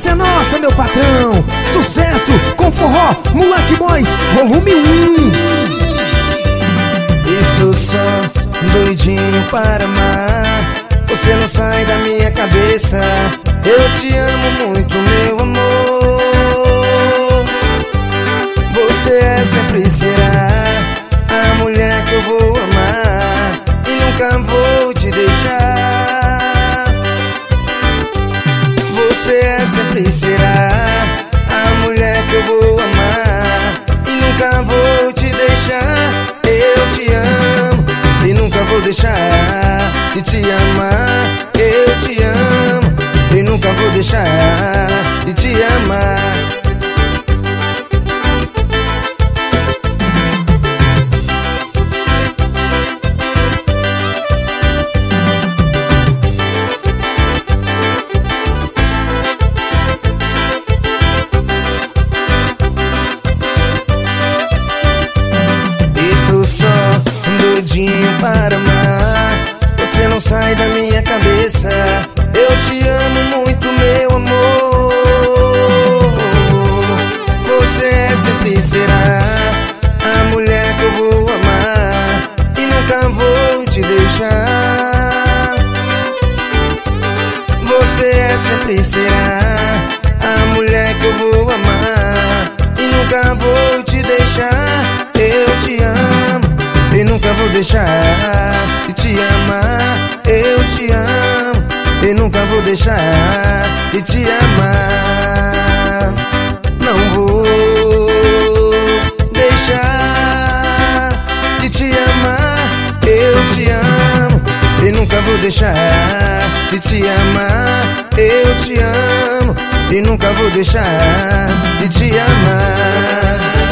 essa é nossa, meu patrão. Sucesso com forró, Moleque Boys, volume 1. Isso só doidinho para amar. Você não sai da minha cabeça. Eu te amo muito, meu amor. Você é, sempre será a mulher que eu vou amar e nunca vou te deixar. Você é, sempre será a mulher que eu vou amar e nunca vou te deixar. Eu te amo e nunca vou deixar de te amar. Eu te amo e nunca vou deixar de te amar. Estou só doidinho para amar. Você não sai da minha cabeça. Eu te amo muito, meu amor. Você é, sempre será a mulher que eu vou amar e nunca vou te deixar. Você é, sempre será a mulher que eu vou amar e nunca vou te deixar. Eu te amo e nunca vou deixar de te amar. Eu te amo e nunca vou deixar de te amar. Não vou deixar de te amar. Eu te amo e nunca vou deixar de te amar. Eu te amo e nunca vou deixar de te amar.